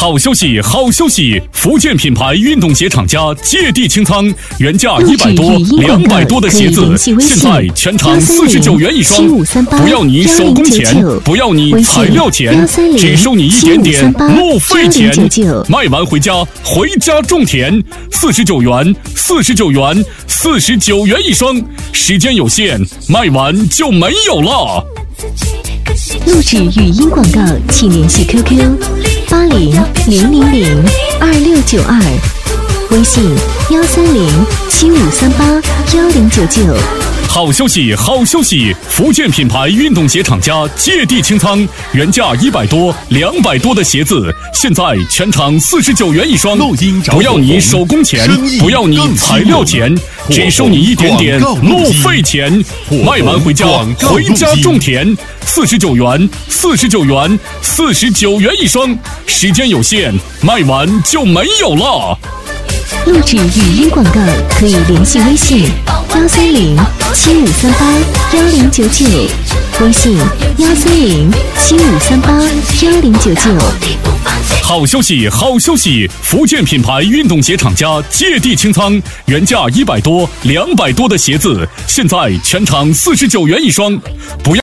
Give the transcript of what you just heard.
好消息，好消息！福建品牌运动鞋厂家借地清仓，原价100多、200多的鞋子，现在全场49元一双，不要你手工钱，不要你材料钱，只收你一点点路费钱。卖完回家，回家种田，49元，49元，49元一双，时间有限，卖完就没有了。 录制语音广告，请联系 QQ8000022692，微信13075381099。 好消息，好消息！福建品牌运动鞋厂家借地清仓，原价100多、200多的鞋子，现在全场49元一双，不要你手工钱，不要你材料钱，只收你一点点路费钱。卖完回家，回家种田，49元，49元，49元一双，时间有限，卖完就没有了。 录制语音广告可以联系微信13075381099，微信13075381099。 好消息，好消息！福建品牌运动鞋厂家借地清仓，原价100多、200多的鞋子，现在全场49元一双，不要